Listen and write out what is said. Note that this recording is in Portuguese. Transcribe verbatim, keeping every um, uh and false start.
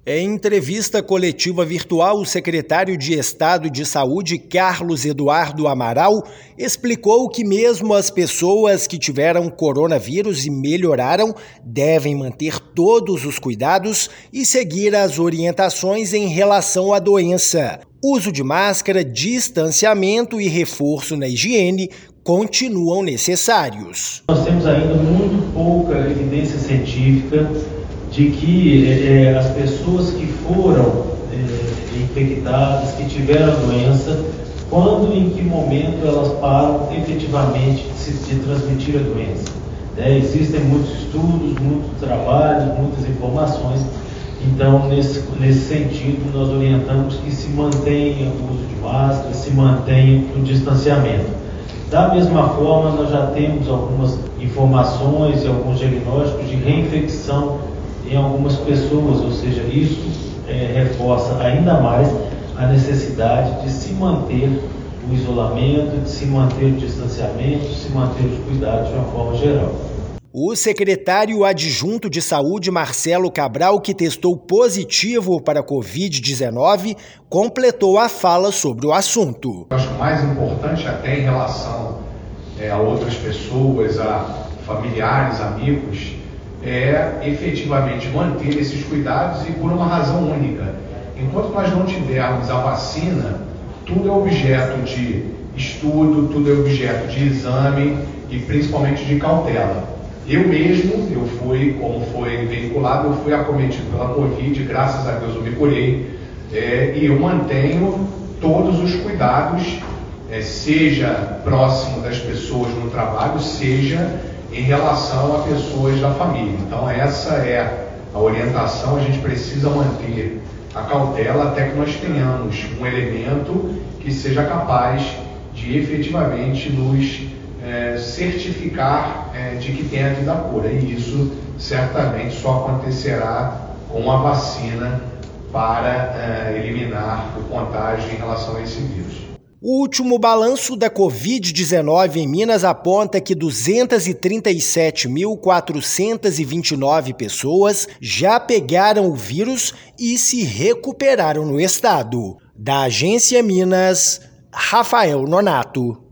Em entrevista coletiva virtual, o secretário de Estado de Saúde, Carlos Eduardo Amaral, explicou que mesmo as pessoas que tiveram coronavírus e melhoraram devem manter todos os cuidados e seguir as orientações em relação à doença. Uso de máscara, distanciamento e reforço na higiene continuam necessários. Nós temos ainda muito pouca evidência científica de que é, as pessoas que foram é, infectadas, que tiveram a doença, quando e em que momento elas param efetivamente de, se, de transmitir a doença. É, existem muitos estudos, muitos trabalhos, muitas informações, então nesse, nesse sentido nós orientamos que se mantenha o uso de máscara, se mantenha o distanciamento. Da mesma forma, nós já temos algumas informações e alguns diagnósticos de reinfecção em algumas pessoas, ou seja, isso é, reforça ainda mais a necessidade de se manter o isolamento, de se manter o distanciamento, de se manter os cuidados de uma forma geral. O secretário adjunto de Saúde, Marcelo Cabral, que testou positivo para a covid dezenove, completou a fala sobre o assunto. Eu acho mais importante até em relação é, a outras pessoas, a familiares, amigos, é efetivamente manter esses cuidados e por uma razão única. Enquanto nós não tivermos a vacina, tudo é objeto de estudo, tudo é objeto de exame e principalmente de cautela. Eu mesmo, eu fui, como foi veiculado, eu fui acometido pela Covid, graças a Deus eu me curei, é, e eu mantenho todos os cuidados, é, seja próximo das pessoas no trabalho, seja em relação a pessoas da família. Então essa é a orientação, a gente precisa manter a cautela até que nós tenhamos um elemento que seja capaz de efetivamente nos é, certificar é, de que tem a vida cura, e isso certamente só acontecerá com a vacina para é, eliminar o contágio em relação a esse vírus. O último balanço da covid dezenove em Minas aponta que duzentas e trinta e sete mil, quatrocentas e vinte e nove pessoas já pegaram o vírus e se recuperaram no estado. Da Agência Minas, Rafael Nonato.